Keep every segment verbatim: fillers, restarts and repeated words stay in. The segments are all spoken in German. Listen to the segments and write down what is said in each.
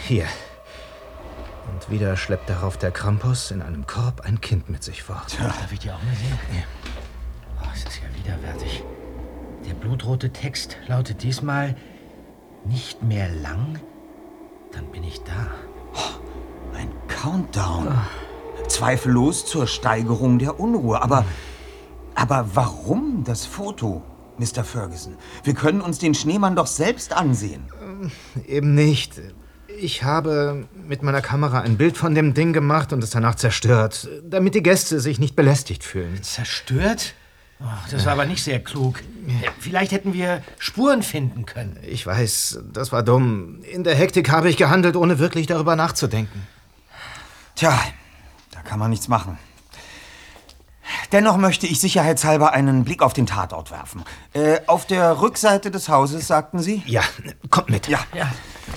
Hier. Und wieder schleppt darauf der Krampus in einem Korb ein Kind mit sich fort. Tja. Darf ich die auch mal sehen? Ja. Oh, es ist ja widerwärtig. Der blutrote Text lautet diesmal: Nicht mehr lang, dann bin ich da. Oh, ein Countdown. Oh. Zweifellos zur Steigerung der Unruhe. Aber, hm. aber warum das Foto, Mister Ferguson? Wir können uns den Schneemann doch selbst ansehen. Eben nicht. Ich habe mit meiner Kamera ein Bild von dem Ding gemacht und es danach zerstört, damit die Gäste sich nicht belästigt fühlen. Zerstört? Oh, das war aber nicht sehr klug. Vielleicht hätten wir Spuren finden können. Ich weiß, das war dumm. In der Hektik habe ich gehandelt, ohne wirklich darüber nachzudenken. Tja, da kann man nichts machen. Dennoch möchte ich sicherheitshalber einen Blick auf den Tatort werfen. Äh, auf der Rückseite des Hauses, sagten Sie? Ja, kommt mit. Ja. Ja.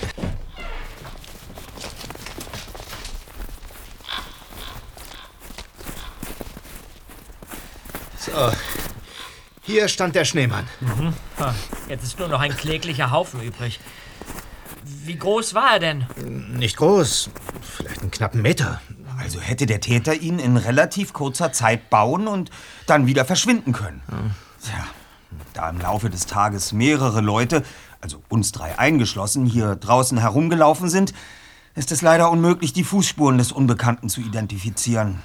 So, hier stand der Schneemann. Mhm. Jetzt ist nur noch ein kläglicher Haufen übrig. Wie groß war er denn? Nicht groß, vielleicht einen knappen Meter. Also hätte der Täter ihn in relativ kurzer Zeit bauen und dann wieder verschwinden können. Ja. Tja, da im Laufe des Tages mehrere Leute, also uns drei eingeschlossen, hier draußen herumgelaufen sind, ist es leider unmöglich, die Fußspuren des Unbekannten zu identifizieren.